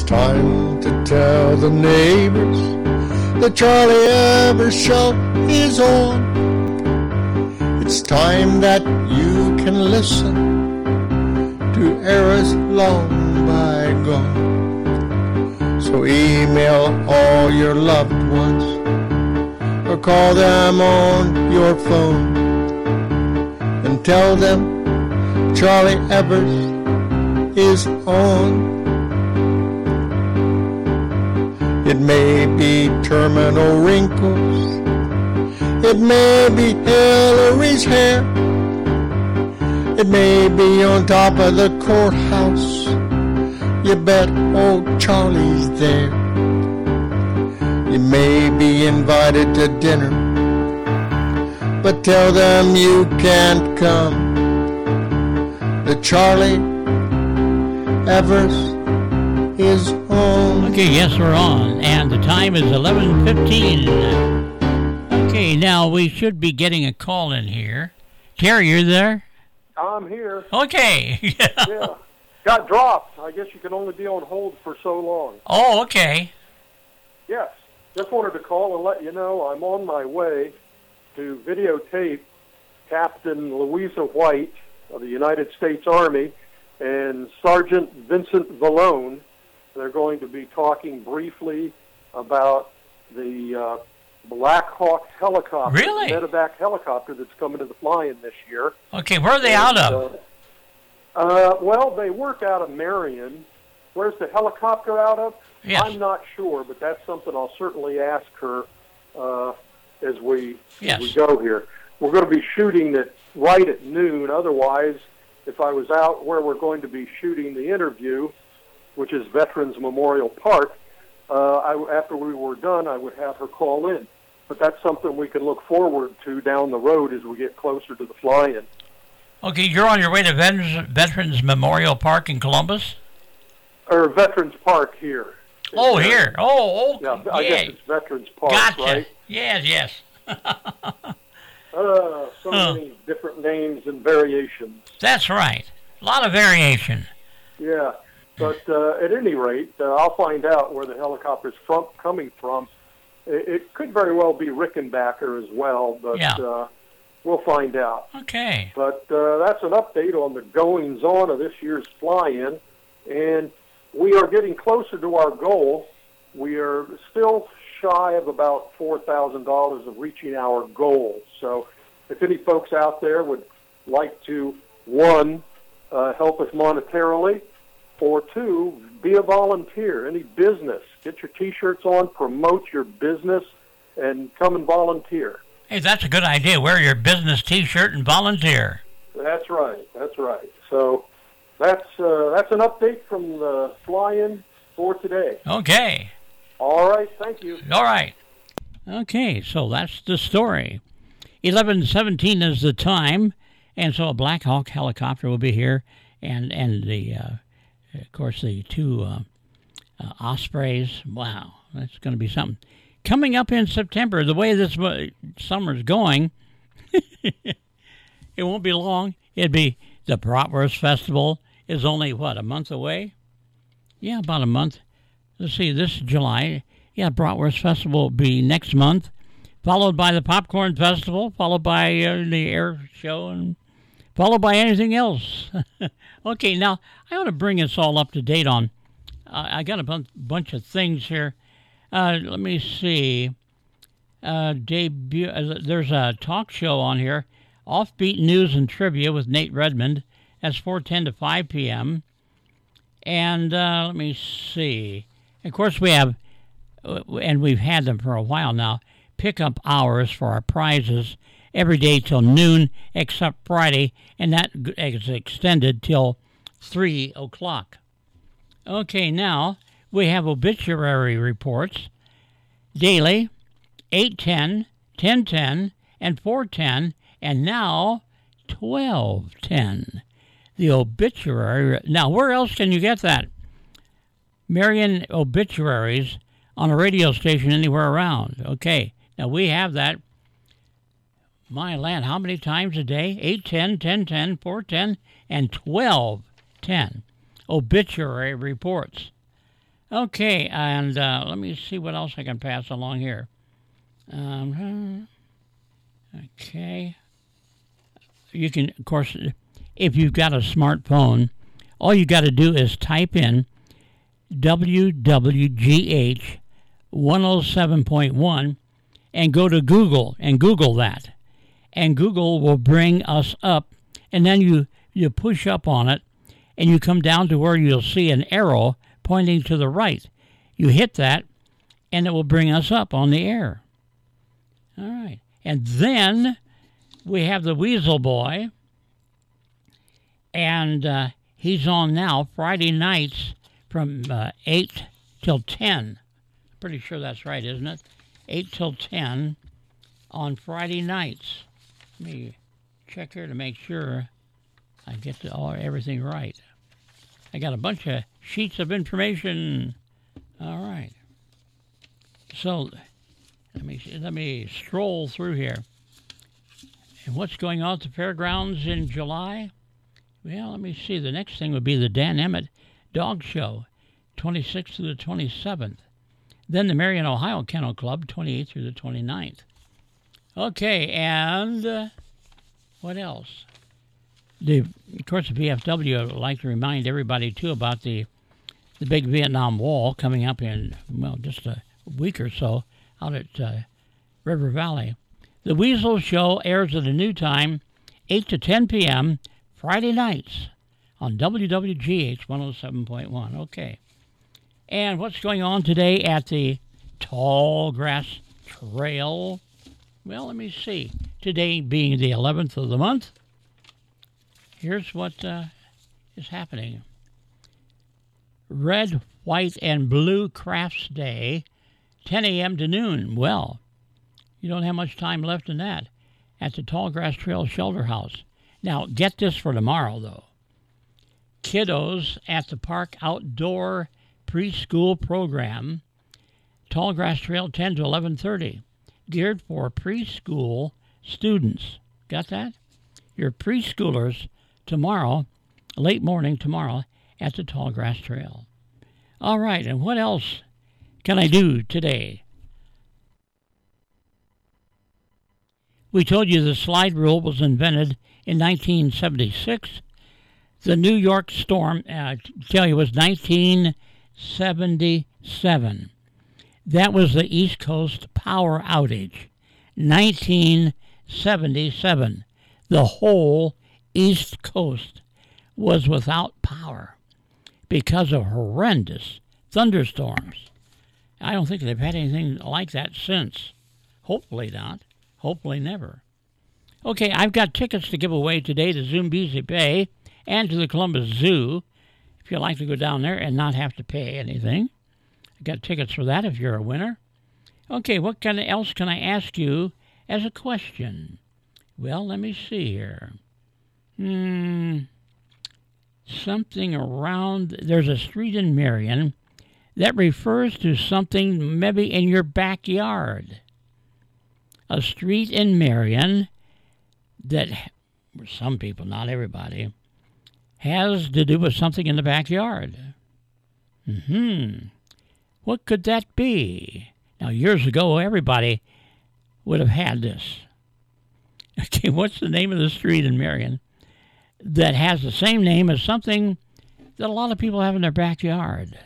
time to tell the neighbors the Charlie Evers Show is on. It's time that you can listen to eras long bygone. So email all your loved ones or call them on your phone and tell them Charlie Evers is on. It may be terminal wrinkles, it may be Hillary's hair, it may be on top of the courthouse. You bet old Charlie's there. You may be invited to dinner, but tell them you can't come. The Charlie Evers is on. Okay, yes, we're on, and the time is 11:15. Okay, now we should be getting a call in here. Terry, you're there? I'm here. Okay. Yeah. Got dropped. I guess you can only be on hold for so long. Oh, okay. Yes. Just wanted to call and let you know I'm on my way to videotape Captain Louisa White of the United States Army and Sergeant Vincent Vallone. They're going to be talking briefly about the Black Hawk helicopter, really? the medevac helicopter that's coming to the fly-in this year. Okay, where are they out of? Well, they work out of Marion. Where's the helicopter out of? Yes. I'm not sure, but that's something I'll certainly ask her as we go here. We're going to be shooting it right at noon. Otherwise, if I was out where we're going to be shooting the interview, which is Veterans Memorial Park, after we were done, I would have her call in. But that's something we can look forward to down the road as we get closer to the fly-in. Okay, you're on your way to Veterans Memorial Park in Columbus? Or Veterans Park here. Oh, here. Oh, yeah. I guess it's Veterans Park, gotcha. Right? Yes. So many different names and variations. That's right. A lot of variation. Yeah. But at any rate, I'll find out where the helicopter's coming from. It could very well be Rickenbacker as well, but we'll find out. Okay. But that's an update on the goings-on of this year's fly-in, and we are getting closer to our goal. We are still shy of about $4,000 of reaching our goal. So if any folks out there would like to, one, help us monetarily, or two, be a volunteer, any business. Get your T-shirts on, promote your business, and come and volunteer. Hey, that's a good idea. Wear your business T-shirt and volunteer. That's right. So that's an update from the fly-in for today. Okay. All right, thank you. All right. Okay, so that's the story. 11:17 is the time, and so a Black Hawk helicopter will be here, and the of course the two Ospreys. Wow, that's going to be something. Coming up in September, the way this summer's going, it won't be long. It'd be the Bratwurst Festival is only, a month away? Yeah, about a month. Let's see, this July. Yeah, Bratwurst Festival will be next month, followed by the Popcorn Festival, followed by the air show, and followed by anything else. Okay, now, I want to bring us all up to date on, I got a bunch of things here. Let me see. There's a talk show on here, Offbeat News and Trivia with Nate Redmond. That's 4:10 to 5 p.m. And let me see. Of course, we have, and we've had them for a while now, pickup hours for our prizes every day till noon except Friday, and that is extended till 3 o'clock. Okay, now we have obituary reports daily, 8:10, 10:10, and 4:10, and now 12:10. The obituary. Now, where else can you get that? Marion obituaries on a radio station anywhere around. Okay, now we have that. My land, how many times a day? 8:10, 10:10, 4:10, and 12:10. Obituary reports. Okay, and let me see what else I can pass along here. Okay. You can, of course, if you've got a smartphone, all you got to do is type in WWGH 107.1 and go to Google and Google that. And Google will bring us up, and then you push up on it, and you come down to where you'll see an arrow pointing to the right. You hit that, and it will bring us up on the air. All right. And then we have the Weasel Boy, and he's on now Friday nights from 8 till 10. Pretty sure that's right, isn't it? 8 till 10 on Friday nights. Let me check here to make sure I get everything right. I got a bunch of sheets of information. All right. So let me stroll through here. And what's going on at the fairgrounds in July? Well, let me see. The next thing would be the Dan Emmett Dog Show, 26th through the 27th. Then the Marion, Ohio Kennel Club, 28th through the 29th. Okay, and what else? Of course, the VFW would like to remind everybody, too, about the big Vietnam Wall coming up in, well, just a week or so out at River Valley. The Weasel Show airs at a new time, 8 to 10 p.m., Friday nights on WWGH 107.1. Okay. And what's going on today at the Tall Grass Trail? Well, let me see. Today being the 11th of the month, here's what is happening. Red, White, and Blue Crafts Day, 10 a.m. to noon. Well, you don't have much time left in that at the Tall Grass Trail Shelter House. Now, get this for tomorrow, though. Kiddos at the Park Outdoor Preschool Program, Tall Grass Trail, 10 to 11:30, geared for preschool students. Got that? Your preschoolers tomorrow, late morning tomorrow, at the Tall Grass Trail. All right, and what else can I do today? We told you the slide rule was invented in 1976. The New York storm, tell you, was 1977. That was the East Coast power outage. 1977. The whole East Coast was without power because of horrendous thunderstorms. I don't think they've had anything like that since. Hopefully not. Hopefully never. Okay, I've got tickets to give away today to Zoombezi Bay and to the Columbus Zoo, if you'd like to go down there and not have to pay anything. I've got tickets for that if you're a winner. Okay, what else can I ask you as a question? Well, let me see here. Something around, there's a street in Marion that refers to something maybe in your backyard. A street in Marion that, some people, not everybody, has to do with something in the backyard. What could that be? Now, years ago, everybody would have had this. Okay, what's the name of the street in Marion that has the same name as something that a lot of people have in their backyard?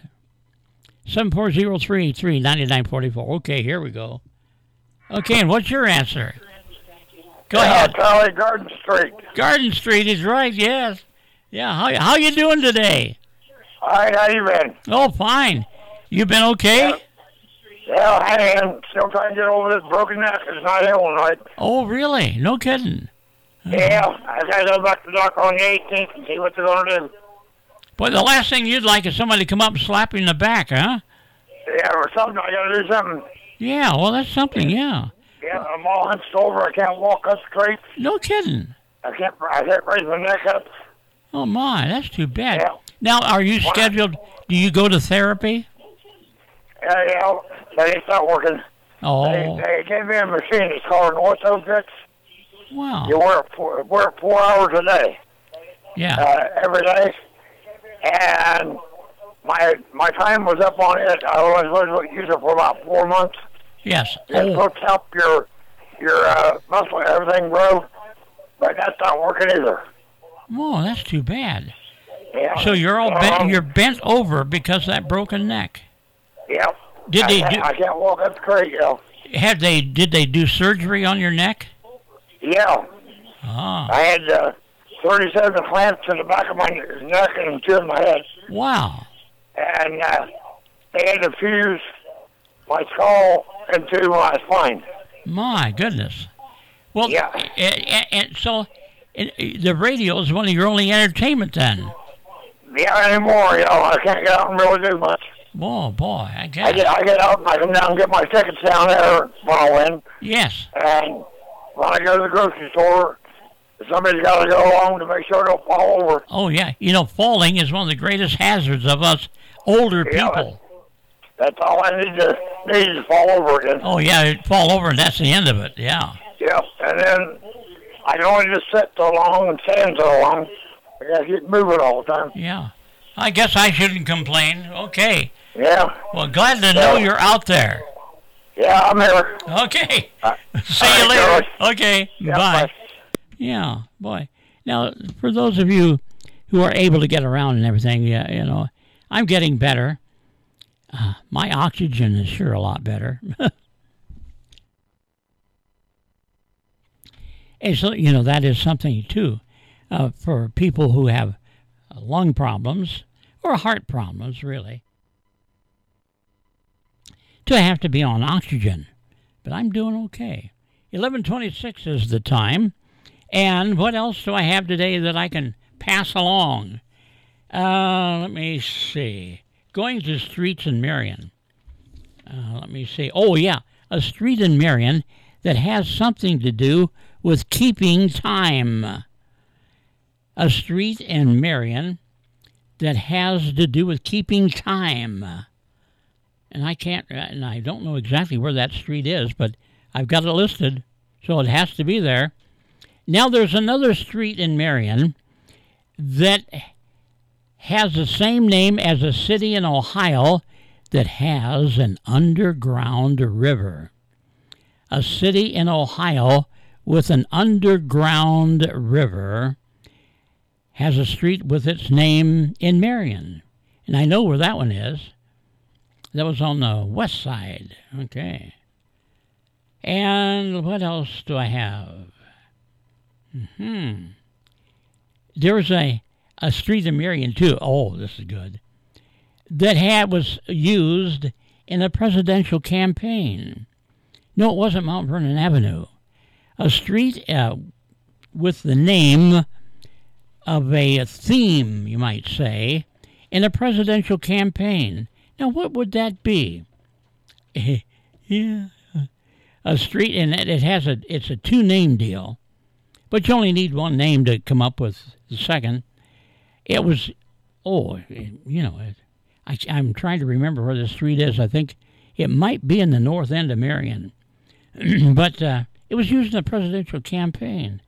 740-383-9944. Okay, here we go. Okay, and what's your answer? Go ahead. Charlie, Garden Street. Garden Street is right, yes. Yeah, how you doing today? All right, how you been? Oh, fine. You been okay? Yeah, I am. Still trying to get over this broken neck. It's not healing right. Oh, really? No kidding. Yeah, I got to go back to the doctor on the 18th and see what they're going to do. Boy, the last thing you'd like is somebody to come up and slap you in the back, huh? Yeah, or something. I got to do something. Yeah, well, that's something, yeah. Yeah, I'm all hunched over. I can't walk up straight. No kidding. I can't raise my neck up. Oh, my, that's too bad. Yeah. Now, are you scheduled, do you go to therapy? Yeah, they start working. Oh. They gave me a machine. It's called an OrthoFix. Wow. You work 4 hours a day. Yeah. Every day. And my time was up on it. I was supposed to use it for about 4 months. Yes. It's supposed to help your muscle, everything grow, but that's not working either. Oh, that's too bad. Yeah. So you're all bent. You're bent over because of that broken neck. Yep. Did they do? I can't walk up the crate, Did they do surgery on your neck? Yeah. Ah. I had 37 clamps in the back of my neck and 2 in my head. Wow. And they had to fuse my skull into my spine. My goodness. Well, Yeah. And so the radio is one of your only entertainment then. Yeah, anymore, I can't get out and really do much. Oh, boy, I I guess. get out and I come down and get my tickets down there when I win. Yes. And when I go to the grocery store, somebody's got to go along to make sure I don't fall over. Oh, yeah. Falling is one of the greatest hazards of us older people. That's all I need to fall over again. Oh, yeah, fall over and that's the end of it, yeah. Yeah, and then I can only just sit so long and stand so long. I got to keep moving all the time. Yeah. I guess I shouldn't complain. Okay. Yeah. Well, glad to know you're out there. Yeah, I'm here. Okay. See all you right, later. George. Okay. Yeah, bye. bye. Yeah, boy. Now, for those of you who are able to get around and everything, I'm getting better. My oxygen is sure a lot better. And so, that is something, too, for people who have lung problems or heart problems, really, to have to be on oxygen. But I'm doing okay. 11:26 is the time. And what else do I have today that I can pass along? Let me see. Going to streets in Marion. Let me see. Oh, yeah, a street in Marion that has something to do with keeping time. A street in Marion that has to do with keeping time. And I don't know exactly where that street is, but I've got it listed, so it has to be there. Now, there's another street in Marion that has the same name as a city in Ohio that has an underground river. A city in Ohio with an underground river has a street with its name in Marion. And I know where that one is. That was on the west side. Okay. And what else do I have? There's a street in Marion, too. Oh, this is good. That was used in a presidential campaign. No, it wasn't Mount Vernon Avenue. A street with the name of a theme, you might say, in a presidential campaign. Now, what would that be? Yeah. A street, and it's a two-name deal. But you only need one name to come up with the second. It was, I'm trying to remember where the street is. I think it might be in the north end of Marion. But it was used in a presidential campaign.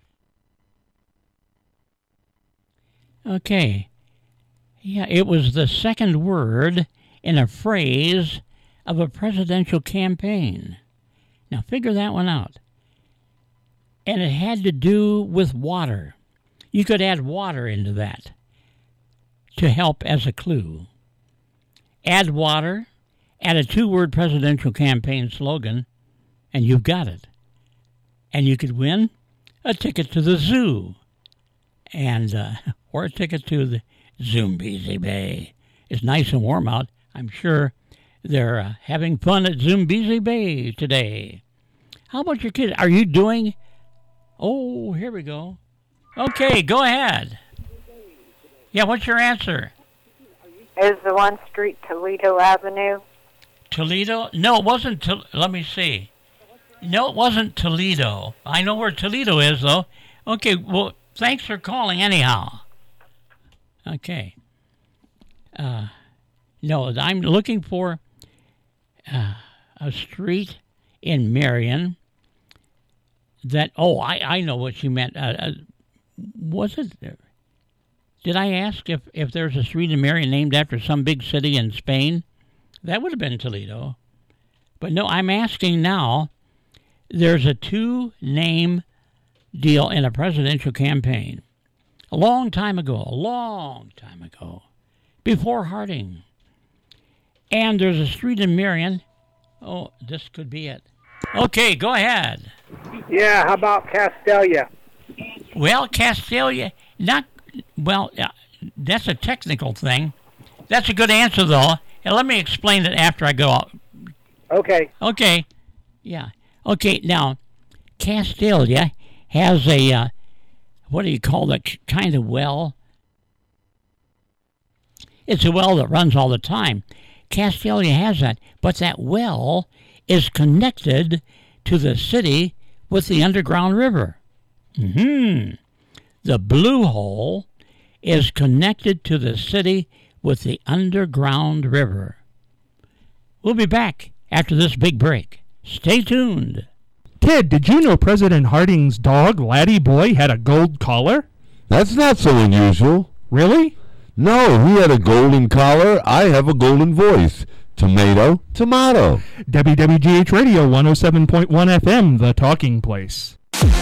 Okay. Yeah, it was the second word in a phrase of a presidential campaign. Now, figure that one out. And it had to do with water. You could add water into that to help as a clue. Add water, add a two-word presidential campaign slogan, and you've got it. And you could win a ticket to the zoo, and or a ticket to the Zoombezi Bay. It's nice and warm out. I'm sure they're having fun at Zoombezi Bay today. How about your kids? Are you doing... Oh, here we go. Okay, go ahead. Yeah, what's your answer? Is the one street Toledo Avenue? Toledo? No, it wasn't. Let me see. No, it wasn't Toledo. I know where Toledo is, though. Okay, well, thanks for calling anyhow. Okay. No, I'm looking for a street in Marion that, I know what you meant. Was it Did I ask if there's a street in Marion named after some big city in Spain? That would have been Toledo. But no, I'm asking now. There's a 2-name deal in a presidential campaign. A long time ago. Before Harding. And there's a street in Marion. Oh, this could be it. Okay, go ahead. Yeah, how about Castalia? Well, Castalia, that's a technical thing. That's a good answer, though. And let me explain it after I go out. Okay. Yeah. Okay, now, Castalia has a, what do you call that kind of well? It's a well that runs all the time. Castalia has that, but that well is connected to the city with the underground river. The Blue Hole is connected to the city with the underground river. We'll be back after this big break. Stay tuned. Ted, did you know President Harding's dog, Laddie Boy, had a gold collar? That's not so unusual. Really? No, he had a golden collar. I have a golden voice. Tomato, tomato. WWGH Radio 107.1 FM, the talking place.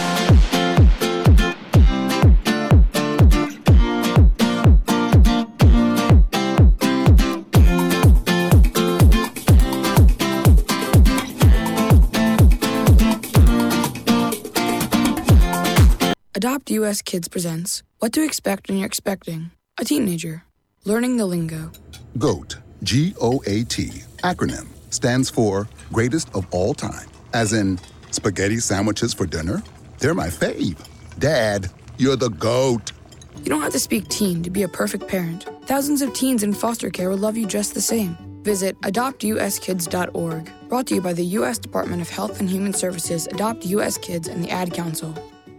Adopt US Kids presents What to Expect When You're Expecting a Teenager. Learning the lingo. GOAT, G-O-A-T, acronym, stands for Greatest of All Time. As in, spaghetti sandwiches for dinner? They're my fave. Dad, you're the GOAT. You don't have to speak teen to be a perfect parent. Thousands of teens in foster care will love you just the same. Visit adoptuskids.org. Brought to you by the U.S. Department of Health and Human Services, Adopt U.S. Kids, and the Ad Council.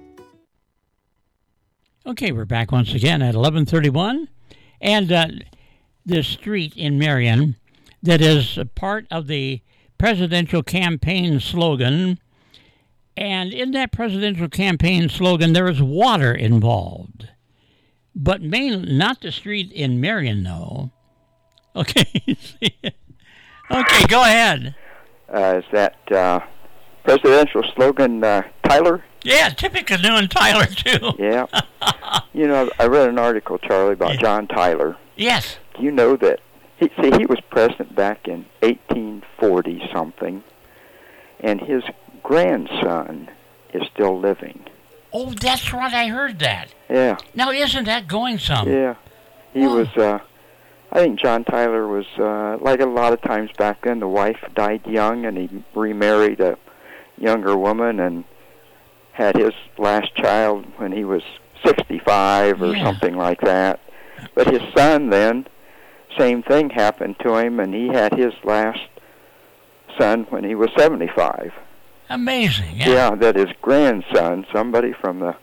Okay, we're back once again at 11:31. And this street in Marion that is a part of the presidential campaign slogan. And in that presidential campaign slogan, there is water involved. But mainly not the street in Marion, though. Okay. Okay, go ahead. Is that presidential slogan Tyler? Yeah, Tippecanoe and Tyler, too. Yeah. You know, I read an article, Charlie, about John Tyler. Yes. Do you know that he was president back in 1840-something, and his grandson is still living. Oh, that's right. I heard that. Yeah. Now, isn't that going some? Yeah. He was, I think John Tyler was, like a lot of times back then, the wife died young, and he remarried a younger woman and had his last child when he was 65 or something like that. But his son then, same thing happened to him, and he had his last son when he was 75. Amazing. Yeah, that his grandson, somebody from the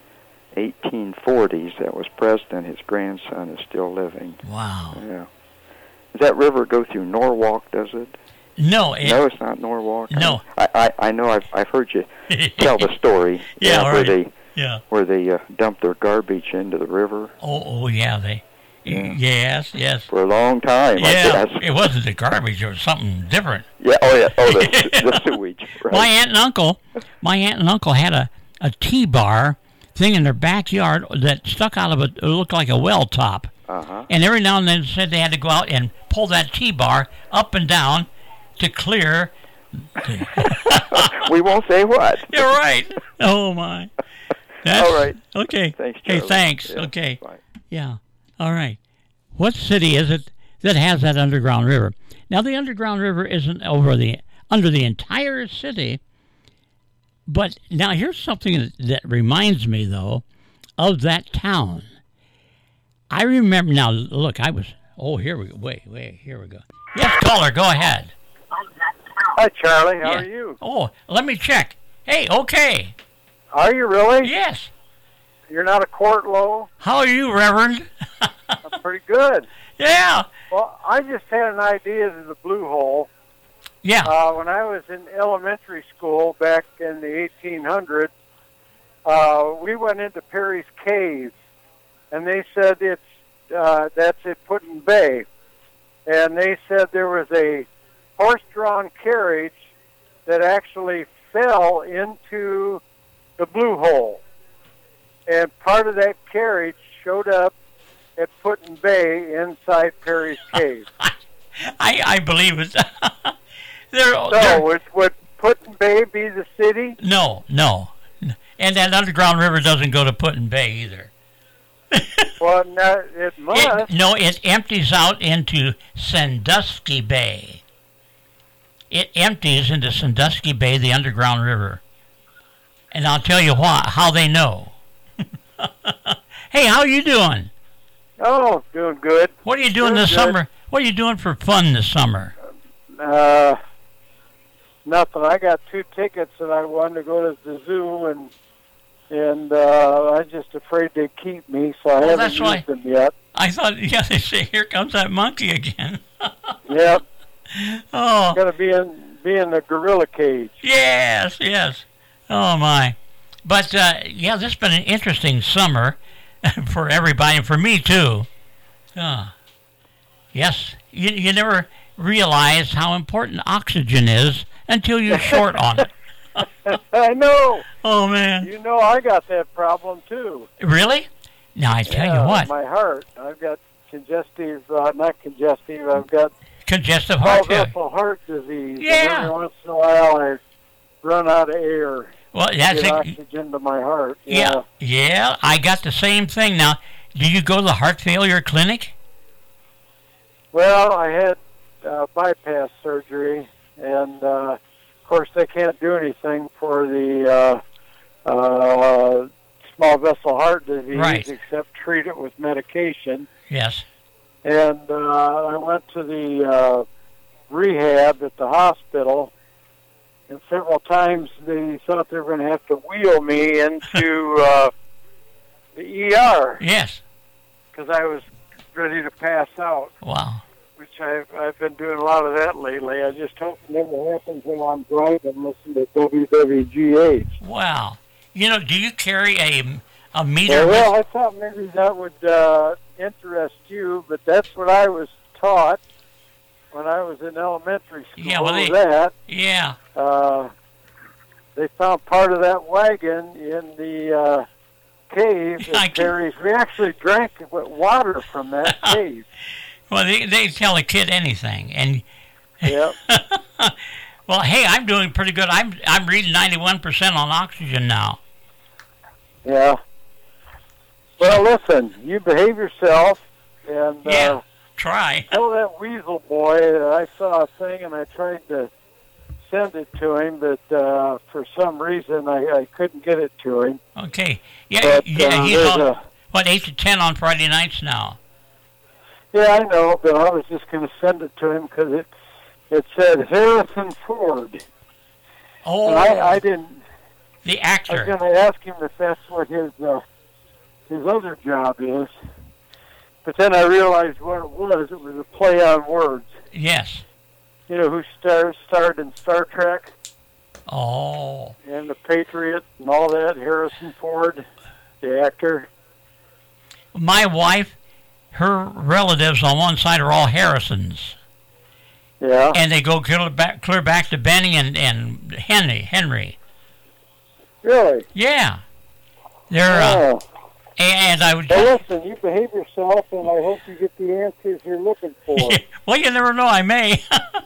1840s that was president, his grandson is still living. Wow. Yeah. Does that river go through Norwalk, does it? No. No, it's not Norwalk. No. I know I've heard you tell the story. Right. Where they dump their garbage into the river. Oh, yeah, Yes. For a long time, yeah, I guess. It wasn't the garbage, it was something different. Yeah, the sewage. Right. My aunt and uncle had a T-bar thing in their backyard that stuck out of it looked like a well top. Uh-huh. And every now and then said they had to go out and pull that T-bar up and down to clear. We won't say what. You're right. Oh, my. All right. Okay. Thanks, Charlie. Hey, thanks. Yeah, okay. bye. Yeah. All right. What city is it that has that underground river? Now, the underground river isn't under the entire city, but now here's something that reminds me, though, of that town. I remember, now, look, here we go. Wait, here we go. Yes, caller, go ahead. Hi, Charlie. How are you? Oh, let me check. Hey, okay. Are you really? Yes. You're not a court low? How are you, Reverend? I'm pretty good. Yeah. Well, I just had an idea to the Blue Hole. Yeah. When I was in elementary school back in the 1800s, we went into Perry's Cave, and they said that's at Put-in Bay. And they said there was a horse-drawn carriage that actually fell into the Blue Hole. And part of that carriage showed up at Put-in Bay inside Perry's Cave. I believe it. Would Put-in Bay be the city? No. And that underground river doesn't go to Put-in Bay either. Well, no, it must. It empties out into Sandusky Bay. It empties into Sandusky Bay, the underground river. And I'll tell you how they know. Hey, how you doing? Oh, doing good. What are you doing this summer? What are you doing for fun this summer? Nothing. I got 2 tickets, and I wanted to go to the zoo, and I'm just afraid they keep me, so I haven't used them yet. I thought, they say, here comes that monkey again. Yep. Oh. Got to be in the gorilla cage. Yes. Oh, my. But, this has been an interesting summer for everybody, and for me, too. Yes, you never realize how important oxygen is until you're short on it. I know. Oh, man. You know I got that problem, too. Really? Now, I tell you what. My heart. I've got I've got congestive heart failure. Heart disease. Yeah. And every once in a while, I run out of air. Well, that's get oxygen to my heart. Yeah, I got the same thing. Now, do you go to the heart failure clinic? Well, I had bypass surgery, and of course they can't do anything for the small vessel heart disease except treat it with medication. Yes. And I went to the rehab at the hospital, and several times they thought they were going to have to wheel me into the ER. Yes. Because I was ready to pass out. Wow. Which I've been doing a lot of that lately. I just hope it never happens when I'm driving and listen to WWGH. Wow. Do you carry a meter? Well, I thought maybe that would interest you, but that's what I was taught when I was in elementary school. Yeah, well, they found part of that wagon in the cave at Perry's. We actually drank water from that cave. Well, they tell a kid anything, and yep. Well, hey, I'm doing pretty good. I'm reading 91% on oxygen now. Yeah. Well, listen, you behave yourself, and try. Tell that weasel boy that I saw a thing and I tried to send it to him, but for some reason I couldn't get it to him. Okay. Yeah, he's on 8 to 10 on Friday nights now. Yeah, I know, but I was just going to send it to him because it said Harrison Ford. Oh. And I didn't. The actor. I was going to ask him if that's what his other job is. But then I realized what it was. It was a play on words. Yes. You know who starred in Star Trek? Oh. And The Patriot and all that. Harrison Ford, the actor. My wife, her relatives on one side are all Harrisons. Yeah. And they go clear back to Benny and Henry. Really? Yeah. They're and I would. Well, listen, you behave yourself, and I hope you get the answers you're looking for. Well, you never know. I may.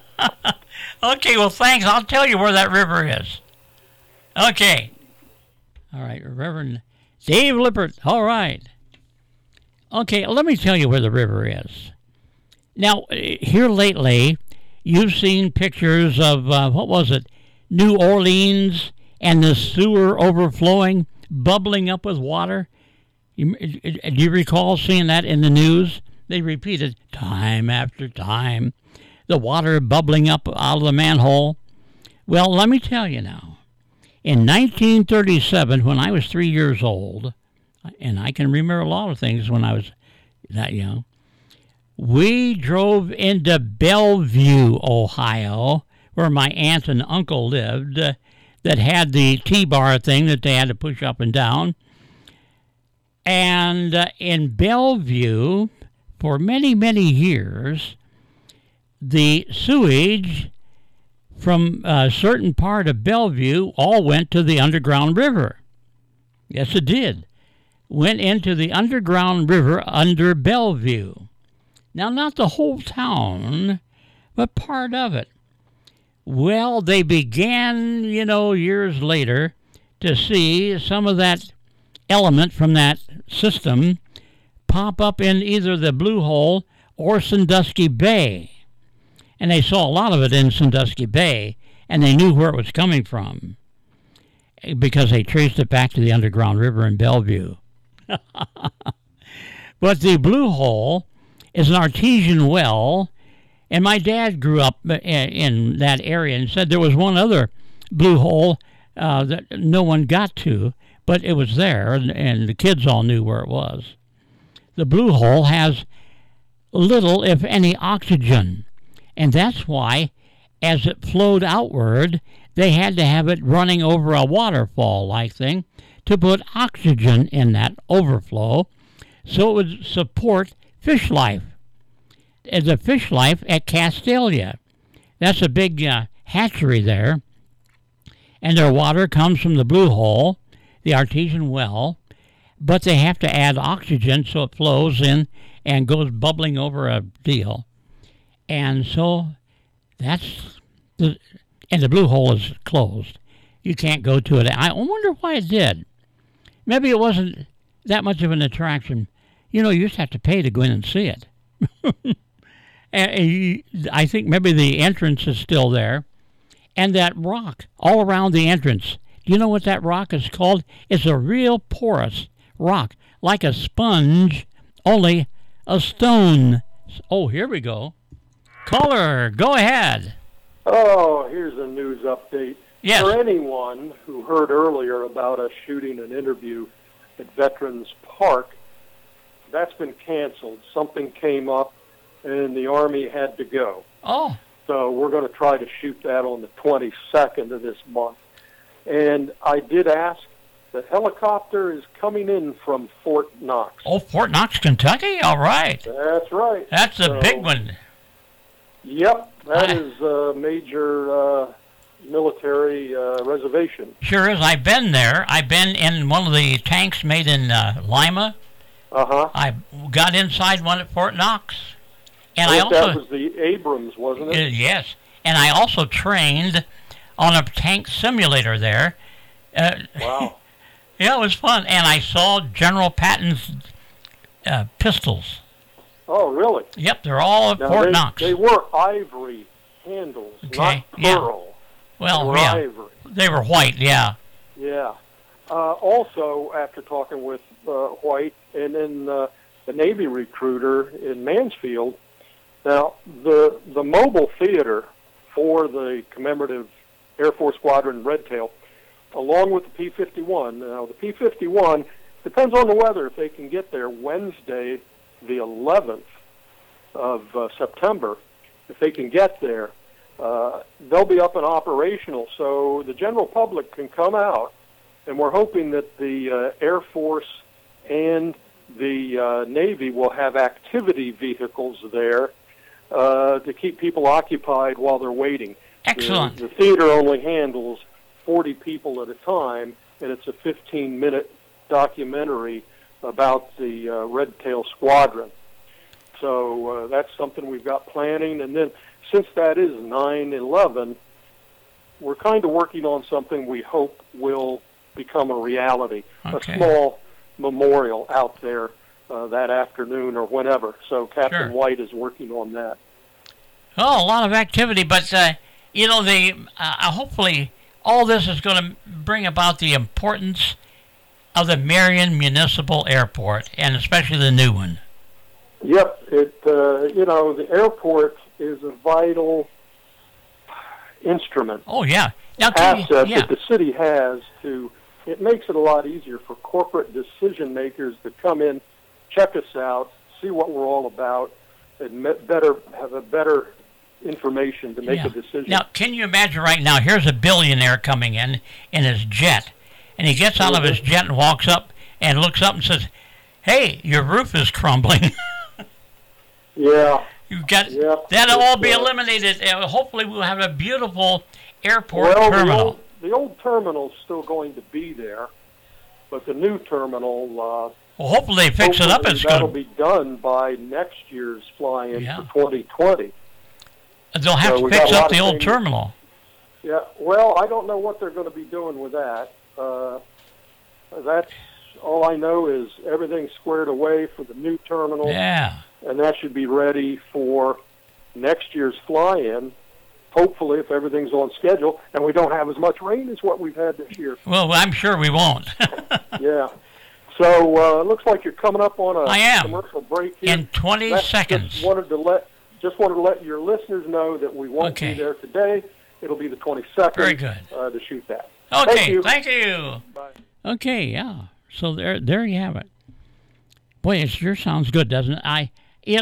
Okay. Well, thanks. I'll tell you where that river is. Okay. All right, Reverend Dave Lippert. All right. Okay, let me tell you where the river is. Now, here lately, you've seen pictures of, New Orleans and the sewer overflowing, bubbling up with water. Do you recall seeing that in the news? They repeated time after time, the water bubbling up out of the manhole. Well, let me tell you now. In 1937, when I was 3 years old, and I can remember a lot of things when I was that young, we drove into Bellevue, Ohio, where my aunt and uncle lived, that had the T-bar thing that they had to push up and down. And in Bellevue, for many, many years, the sewage from a certain part of Bellevue all went to the underground river. Yes, it did. Went into the underground river under Bellevue. Now, not the whole town, but part of it. Well, they began, years later to see some of that element from that system pop up in either the Blue Hole or Sandusky Bay. And they saw a lot of it in Sandusky Bay, and they knew where it was coming from because they traced it back to the underground river in Bellevue. But the Blue Hole is an artesian well, and my dad grew up in that area and said there was one other Blue Hole that no one got to, but it was there, and the kids all knew where it was. The Blue Hole has little, if any, oxygen. And that's why, as it flowed outward, they had to have it running over a waterfall-like thing to put oxygen in that overflow so it would support fish life. The fish life at Castalia. That's a big hatchery there. And their water comes from the Blue Hole, the artesian well, but they have to add oxygen so it flows in and goes bubbling over a deal. And so and the Blue Hole is closed. You can't go to it. I wonder why it did. Maybe it wasn't that much of an attraction. You just have to pay to go in and see it. And I think maybe the entrance is still there. And that rock all around the entrance. Do you know what that rock is called? It's a real porous rock, like a sponge, only a stone. Oh, here we go. Caller, go ahead. Oh, here's a news update. Yes. For anyone who heard earlier about us shooting an interview at Veterans Park, that's been canceled. Something came up, and the Army had to go. Oh. So we're going to try to shoot that on the 22nd of this month. And I did ask, the helicopter is coming in from Fort Knox. Oh, Fort Knox, Kentucky? All right. That's right. That's a big one. Yep, that is a major military reservation. Sure is. I've been there. I've been in one of the tanks made in Lima. Uh-huh. I got inside one at Fort Knox. And I also, that was the Abrams, wasn't it? Yes. And I also trained on a tank simulator there. Wow. Yeah, it was fun. And I saw General Patton's pistols. Oh, really? Yep, they're all at Fort Knox. They were ivory handles, not pearl. Yeah. Well, they were ivory. They were white, yeah. Yeah. Also, after talking with White and then the Navy recruiter in Mansfield, now the mobile theater for the commemorative Air Force Squadron Red Tail, along with the P-51. Now, the P-51 depends on the weather. If they can get there Wednesday, the 11th of September, if they can get there, they'll be up and operational. So the general public can come out, and we're hoping that the Air Force and the Navy will have activity vehicles there to keep people occupied while they're waiting. Excellent. The theater only handles 40 people at a time, and it's a 15-minute documentary about the Red Tail Squadron. So that's something we've got planning. And then since that is 9/11, we're kind of working on something we hope will become a reality, okay. A small memorial out there that afternoon or whenever. So Captain White is working on that. Oh, a lot of activity, but hopefully all this is going to bring about the importance of the Marion Municipal Airport, and especially the new one. Yep, the airport is a vital instrument. Oh yeah, asset that the city has to. It makes it a lot easier for corporate decision makers to come in, check us out, see what we're all about, and have a better information to make a decision. Now, can you imagine right now? Here's a billionaire coming in his jet, and he gets out of his jet and walks up and looks up and says, Hey, your roof is crumbling. Yeah. You got that'll all be eliminated. Hopefully, we'll have a beautiful airport terminal. The old terminal's still going to be there, but the new terminal. Well, hopefully they fix it up. That'll be done by next year's fly-in for 2020. They'll have to fix up the old terminal. Yeah. Well, I don't know what they're going to be doing with that. That's all I know is everything's squared away for the new terminal. Yeah. And that should be ready for next year's fly-in, hopefully, if everything's on schedule, and we don't have as much rain as what we've had this year. Well, I'm sure we won't. Yeah. So it looks like you're coming up on a commercial break here. In 20 seconds. Just wanted to let your listeners know that we won't be there today. It'll be the 22nd. Very good. To shoot that. Okay. Thank you. Bye. Okay. Yeah. So there you have it. Boy, it sure sounds good, doesn't it? I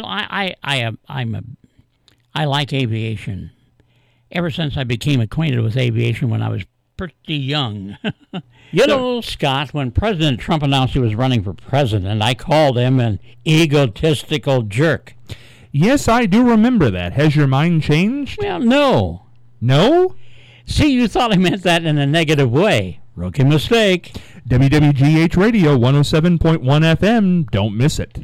like aviation. Ever since I became acquainted with aviation when I was pretty young. You know, Scott, when President Trump announced he was running for president, I called him an egotistical jerk. Yes, I do remember that. Has your mind changed? Well, no. No? See, you thought I meant that in a negative way. Rookie mistake. WWGH Radio 107.1 FM. Don't miss it.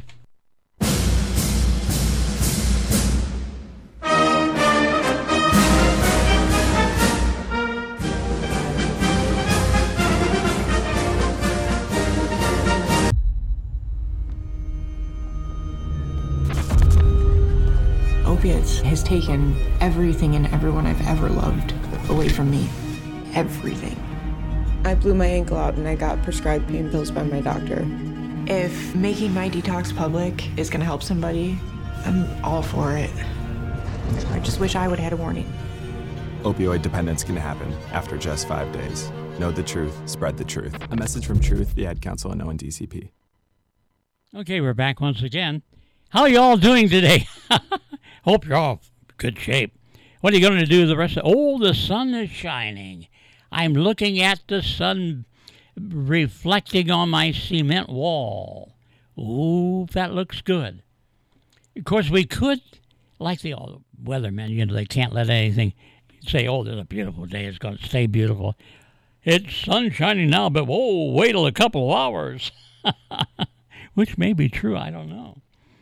Opiates has taken everything and everyone I've ever loved away from me. Everything. I blew my ankle out and I got prescribed pain pills by my doctor. If making my detox public is going to help somebody, I'm all for it. I just wish I would have had a warning. Opioid dependence can happen after just 5 days. Know the truth, spread the truth. A message from Truth, the Ad Council, and ONDCP. Okay, we're back once again. How are you all doing today? Hope you're all in good shape. What are you going to do the rest of... Oh, the sun is shining. I'm looking at the sun reflecting on my cement wall. Ooh, that looks good. Of course, we could, like the weathermen, you know, they can't let anything say, oh, there's a beautiful day, it's going to stay beautiful. It's sun shining now, but whoa, wait till a couple of hours. Which may be true, I don't know.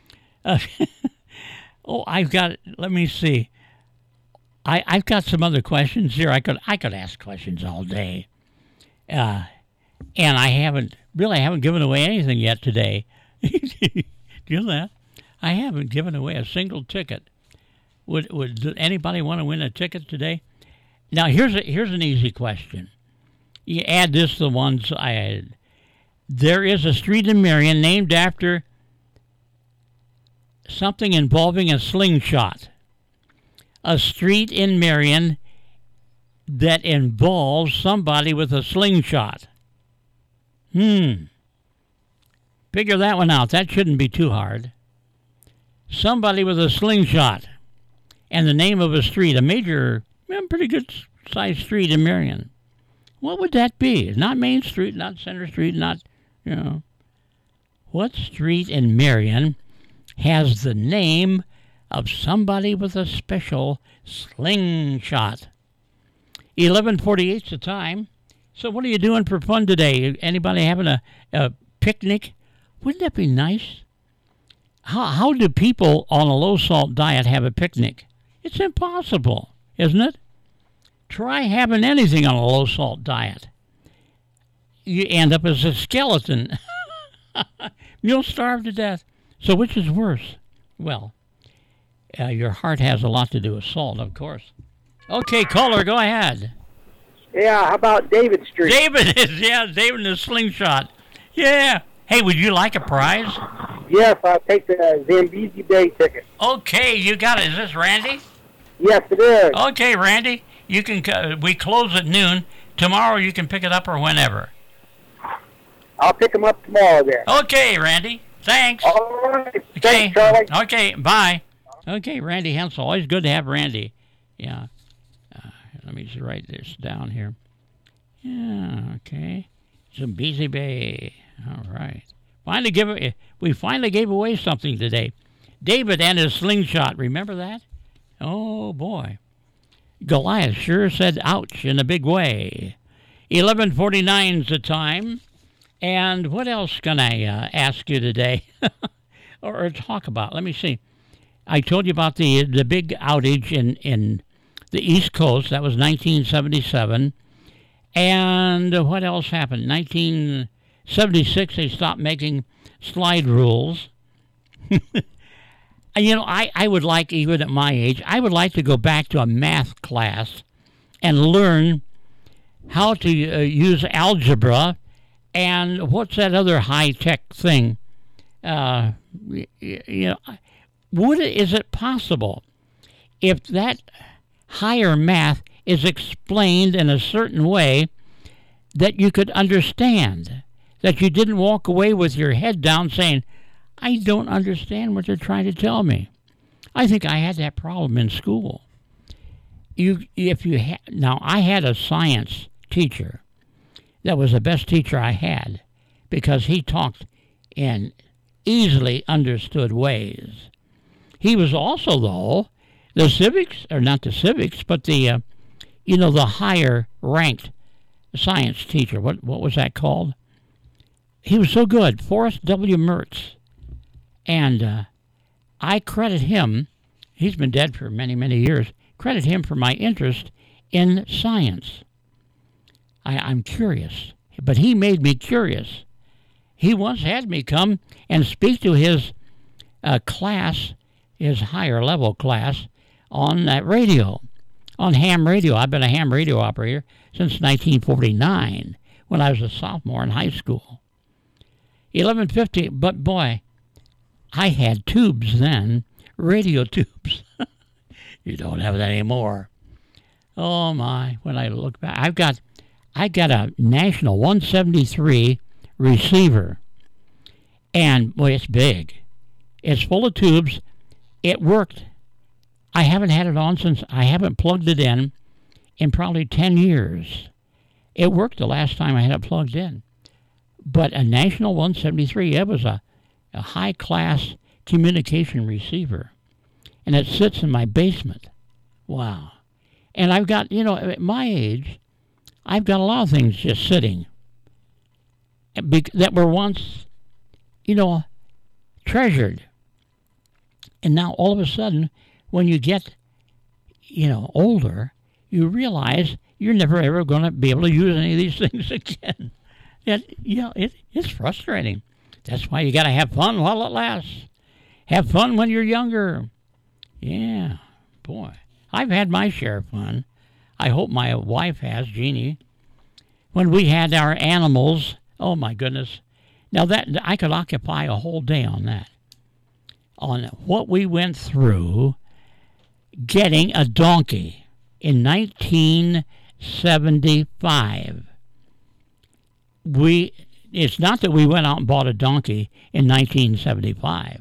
Let me see. I've got some other questions here. I could ask questions all day. And I haven't given away anything yet today. Do you know that? I haven't given away a single ticket. Would anybody want to win a ticket today? Now, here's an easy question. You add this to the ones I had. There is a street in Marion named after something involving a slingshot. A street in Marion that involves somebody with a slingshot. Figure that one out. That shouldn't be too hard. Somebody with a slingshot. And the name of a street, a major, pretty good sized street in Marion. What would that be? Not Main Street, not Center Street, not, What street in Marion has the name of somebody with a special slingshot? 11:48's the time. So what are you doing for fun today? Anybody having a picnic? Wouldn't that be nice? How do people on a low-salt diet have a picnic? It's impossible, isn't it? Try having anything on a low-salt diet. You end up as a skeleton. You'll starve to death. So which is worse? Well, your heart has a lot to do with salt, of course. Okay, caller, go ahead. Yeah, how about David Street? David in the slingshot. Yeah. Hey, would you like a prize? Yes, I'll take the Zambezi Bay ticket. Okay, you got it. Is this Randy? Yes, it is. Okay, Randy, you can. We close at noon. Tomorrow you can pick it up or whenever. I'll pick them up tomorrow then. Okay, Randy. Thanks. All right. Okay. Thanks, Charlie. Okay, bye. Okay, Randy Hensel. Always good to have Randy. Yeah. Let me just write this down here. Yeah, okay. Zambezi Bay. All right. We finally gave away something today. David and his slingshot. Remember that? Oh, boy. Goliath sure said ouch in a big way. 11:49's the time. And what else can I ask you today or talk about? Let me see. I told you about the big outage in the East Coast. That was 1977. And what else happened? 1976, they stopped making slide rules. I would like, even at my age, I would like to go back to a math class and learn how to use algebra and what's that other high-tech thing? Is it possible if that higher math is explained in a certain way that you could understand, that you didn't walk away with your head down saying, I don't understand what they're trying to tell me. I think I had that problem in school. Now, I had a science teacher that was the best teacher I had because he talked in easily understood ways. He was also, though, the civics, or not the civics, but the higher ranked science teacher. What was that called? He was so good, Forrest W. Mertz. And I credit him, he's been dead for many, many years, credit him for my interest in science. I'm curious, but he made me curious. He once had me come and speak to his class, his higher level class, on that radio, on ham radio. I've been a ham radio operator since 1949 when I was a sophomore in high school. 11:50, but boy, I had tubes then, radio tubes. You don't have that anymore. Oh my, when I look back, I got a National 173 receiver. And boy, it's big. It's full of tubes. It worked. I haven't had it on since I haven't plugged it in probably 10 years. It worked the last time I had it plugged in. But a National 173, it was a high-class communication receiver. And it sits in my basement. Wow. And I've got, at my age, I've got a lot of things just sitting that were once, treasured. And now all of a sudden, when you get, older, you realize you're never ever going to be able to use any of these things again. It's frustrating. That's why you got to have fun while it lasts. Have fun when you're younger. Yeah, boy. I've had my share of fun. I hope my wife has, Jeannie. When we had our animals, oh my goodness. Now that I could occupy a whole day on that. On what we went through getting a donkey in 1975. It's not that we went out and bought a donkey in 1975.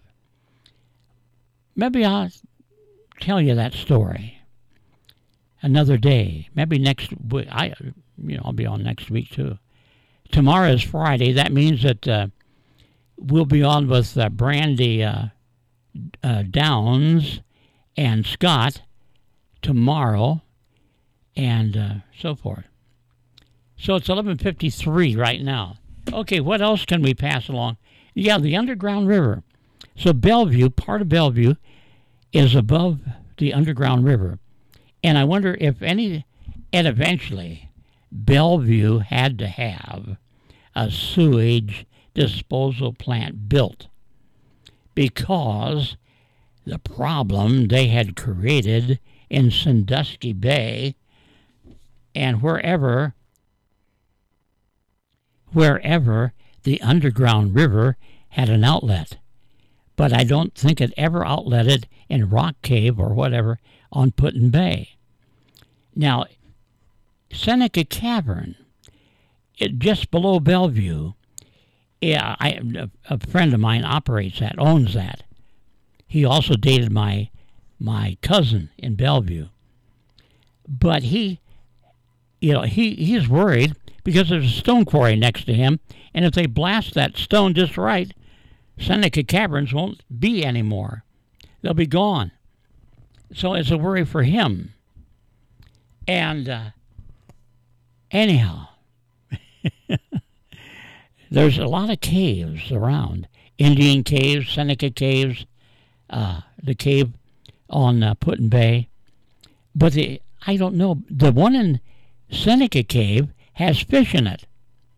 Maybe I'll tell you that story another day. Maybe next week. I'll be on next week too. Tomorrow is Friday. That means that we'll be on with Brandy Downs and Scott tomorrow, and so forth. So it's 11:53 right now. Okay, what else can we pass along? Yeah, the Underground River. So Bellevue, part of Bellevue, is above the Underground River. And I wonder if eventually Bellevue had to have a sewage disposal plant built because the problem they had created in Sandusky Bay and wherever the Underground River had an outlet. But I don't think it ever outletted in Rock Cave or whatever on Put-in Bay. Now, Seneca Cavern, just below Bellevue, a friend of mine operates that, owns that. He also dated my cousin in Bellevue. But he he's worried because there's a stone quarry next to him, and if they blast that stone just right, Seneca Caverns won't be anymore. They'll be gone. So it's a worry for him. And anyhow, there's a lot of caves around. Indian caves, Seneca caves, the cave on Put-in Bay. But I don't know. The one in Seneca Cave has fish in it.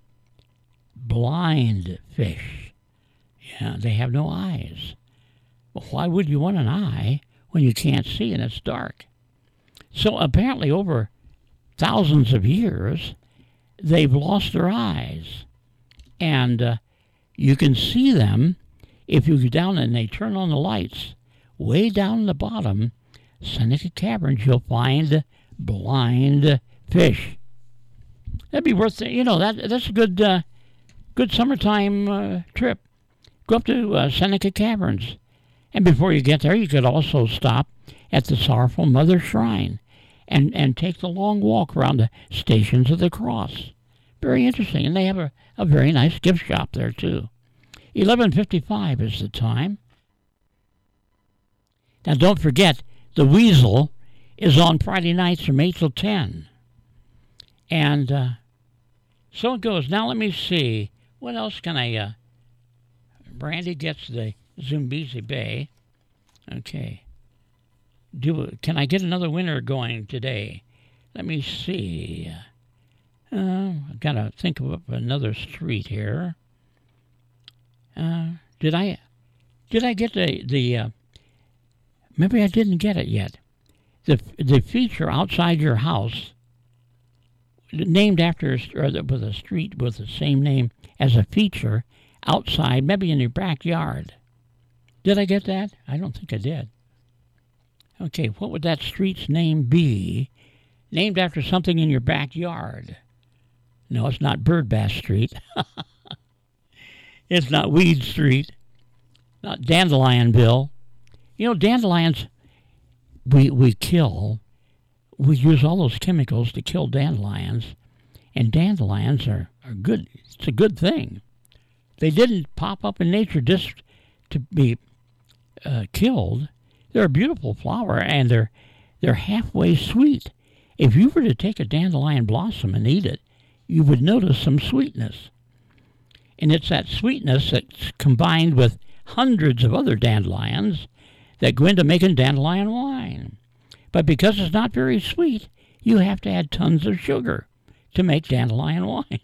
Blind fish. Yeah, they have no eyes. Well, why would you want an eye when you can't see and it's dark? So apparently over thousands of years, they've lost their eyes. And you can see them if you go down and they turn on the lights. Way down the bottom, Seneca Caverns, you'll find blind fish. That'd be worth it. That's a good summertime trip. Go up to Seneca Caverns. And before you get there, you could also stop at the Sorrowful Mother Shrine and take the long walk around the Stations of the Cross. Very interesting. And they have a very nice gift shop there, too. 11:55 is the time. Now, don't forget, the Weasel is on Friday nights from 8 till 10. And so it goes. Now, let me see. What else can I... Brandy gets the Zambezi Bay. Okay. Can I get another winner going today? Let me see. I've got to think of another street here. Did I get the maybe I didn't get it yet. The feature outside your house, named after with a street with the same name as a feature outside, maybe in your backyard. Did I get that? I don't think I did. Okay, what would that street's name be? Named after something in your backyard. No, it's not Birdbass Street. It's not Weed Street. Not Dandelionville. Dandelions we kill. We use all those chemicals to kill dandelions. And dandelions are good. It's a good thing. They didn't pop up in nature just to be killed. They're a beautiful flower, and they're halfway sweet. If you were to take a dandelion blossom and eat it, you would notice some sweetness. And it's that sweetness that's combined with hundreds of other dandelions that go into making dandelion wine. But because it's not very sweet, you have to add tons of sugar to make dandelion wine.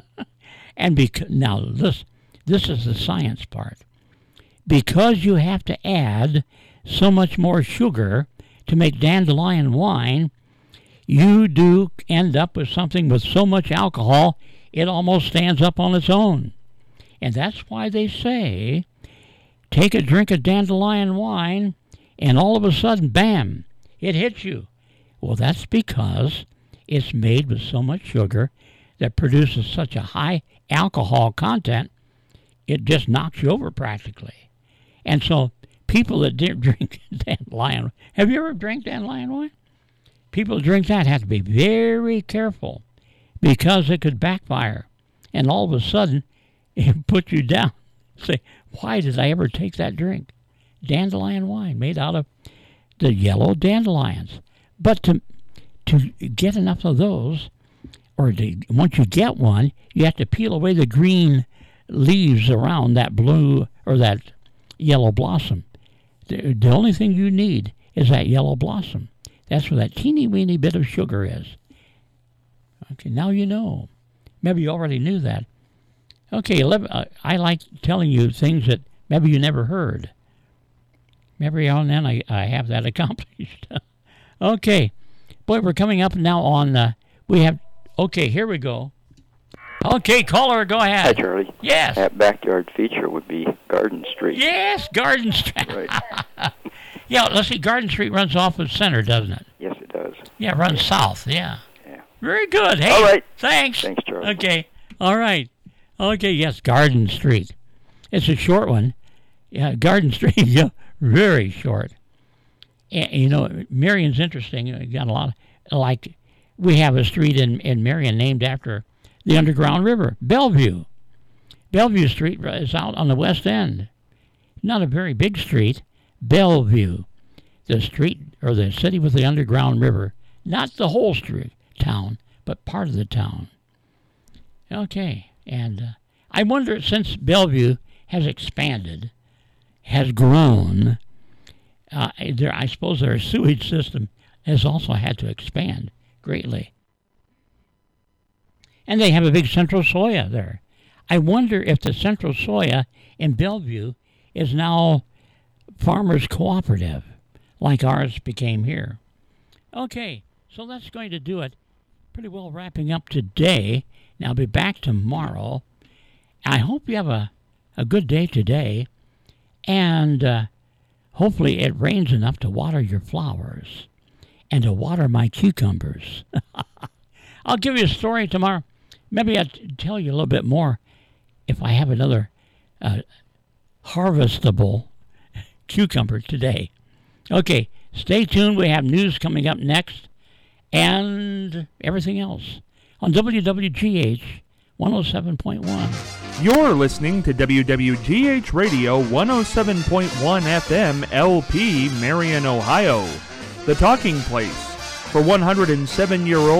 And now this is the science part. Because you have to add so much more sugar to make dandelion wine, you do end up with something with so much alcohol it almost stands up on its own. And that's why they say, take a drink of dandelion wine, and all of a sudden, bam, it hits you. Well, that's because it's made with so much sugar that produces such a high alcohol content, it just knocks you over practically. And so people that didn't drink dandelion, have you ever drank dandelion wine? People who drink that have to be very careful because it could backfire. And all of a sudden, it put you down. Say, why did I ever take that drink? Dandelion wine made out of the yellow dandelions. But to get enough of those, once you get one, you have to peel away the green leaves around that blue or that yellow blossom. The only thing you need is that yellow blossom. That's where that teeny-weeny bit of sugar is. Okay, now you know. Maybe you already knew that. Okay, I like telling you things that maybe you never heard. Every now and then I have that accomplished. Okay. Boy, we're coming up now on, okay, here we go. Okay, caller, go ahead. Hi, Charlie. Yes. That backyard feature would be Garden Street. Yes, Garden Street. Right. Yeah, let's see, Garden Street runs off of Center, doesn't it? Yes, it does. Yeah, it runs south, yeah. Yeah. Very good. Hey, all right. Thanks. Thanks, Charlie. Okay, all right. Okay, yes, Garden Street. It's a short one. Yeah, Garden Street, yeah, very short. And, Marion's interesting. You got a lot of, we have a street in Marion named after the Underground River, Bellevue. Bellevue Street is out on the west end. Not a very big street. Bellevue, the street or the city with the Underground River. Not the whole street, town, but part of the town. Okay, and I wonder, since Bellevue has expanded, has grown, I suppose their sewage system has also had to expand greatly. And they have a big Central Soya there. I wonder if the Central Soya in Bellevue is now Farmers Cooperative, like ours became here. Okay, so that's going to do it. Pretty well wrapping up today. Now I'll be back tomorrow. I hope you have a good day today, and hopefully it rains enough to water your flowers and to water my cucumbers. I'll give you a story tomorrow. Maybe I'll tell you a little bit more if I have another harvestable cucumber today. Okay, stay tuned. We have news coming up next and everything else on WWGH 107.1. You're listening to WWGH Radio 107.1 FM LP, Marion, Ohio, the talking place for 107-year-old